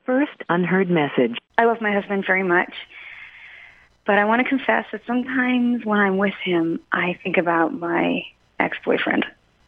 First unheard message. I love my husband very much, but I want to confess that sometimes when I'm with him, I think about my ex-boyfriend.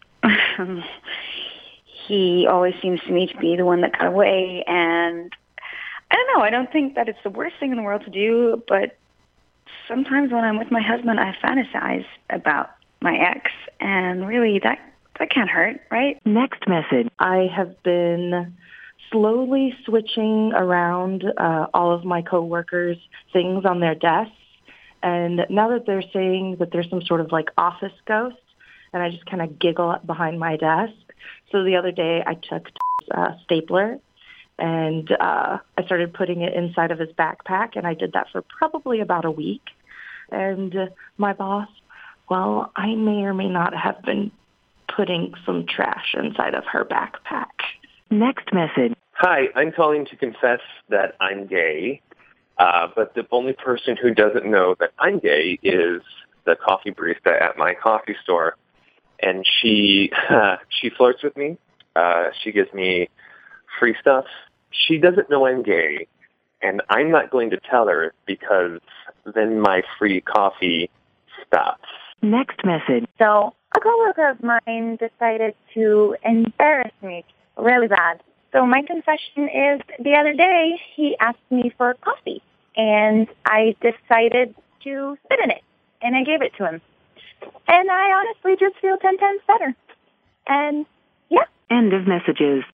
He always seems to me to be the one that got away, and I don't know, I don't think that it's the worst thing in the world to do, but sometimes when I'm with my husband, I fantasize about my ex, and really that can't hurt, right? Next message. I have been slowly switching around all of my coworkers' things on their desks. And now that they're saying that there's some sort of like office ghost, and I just kind of giggle up behind my desk. So the other day I took a stapler and I started putting it inside of his backpack, and I did that for probably about a week. And my boss, well, I may or may not have been putting some trash inside of her backpack. Next message. Hi, I'm calling to confess that I'm gay, but the only person who doesn't know that I'm gay is the coffee barista at my coffee store. And she flirts with me. She gives me free stuff. She doesn't know I'm gay, and I'm not going to tell her because then my free coffee stops. Next message. So a coworker of mine decided to embarrass me really bad. So my confession is the other day he asked me for coffee, and I decided to spit in it, and I gave it to him. And I honestly just feel 10 times better. And yeah. End of messages.